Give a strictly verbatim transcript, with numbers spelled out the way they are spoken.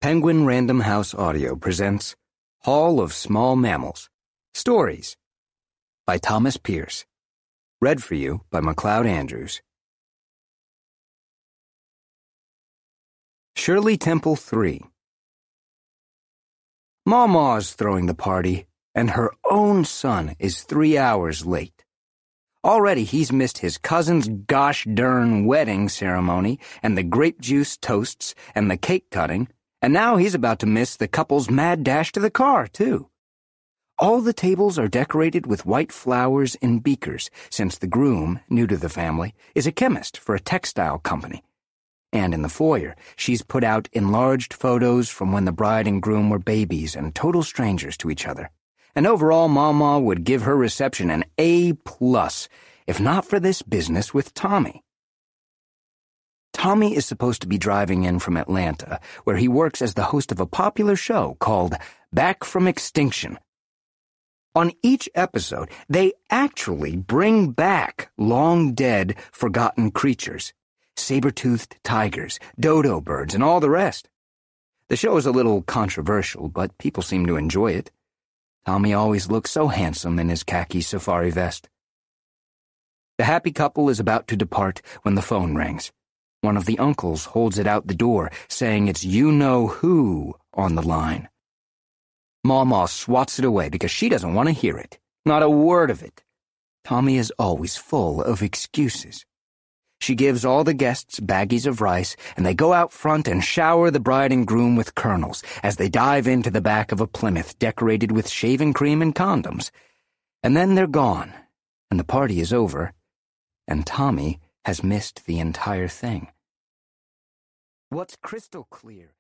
Penguin Random House Audio presents Hall of Small Mammals, Stories by Thomas Pierce. Read for you by MacLeod Andrews. Shirley Temple three. Mama's throwing the party, and her own son is three hours late. Already he's missed his cousin's gosh darn wedding ceremony and the grape juice toasts and the cake cutting, and now he's about to miss the couple's mad dash to the car, too. All the tables are decorated with white flowers in beakers, since the groom, new to the family, is a chemist for a textile company. And in the foyer, she's put out enlarged photos from when the bride and groom were babies and total strangers to each other. And overall, Mama would give her reception an A plus, if not for this business with Tommy. Tommy is supposed to be driving in from Atlanta, where he works as the host of a popular show called Back from Extinction. On each episode, they actually bring back long-dead, forgotten creatures, saber-toothed tigers, dodo birds, and all the rest. The show is a little controversial, but people seem to enjoy it. Tommy always looks so handsome in his khaki safari vest. The happy couple is about to depart when the phone rings. One of the uncles holds it out the door, saying it's you-know-who on the line. Mama swats it away because she doesn't want to hear it. Not a word of it. Tommy is always full of excuses. She gives all the guests baggies of rice, and they go out front and shower the bride and groom with kernels as they dive into the back of a Plymouth decorated with shaving cream and condoms. And then they're gone, and the party is over, and Tommy has missed the entire thing. What's crystal clear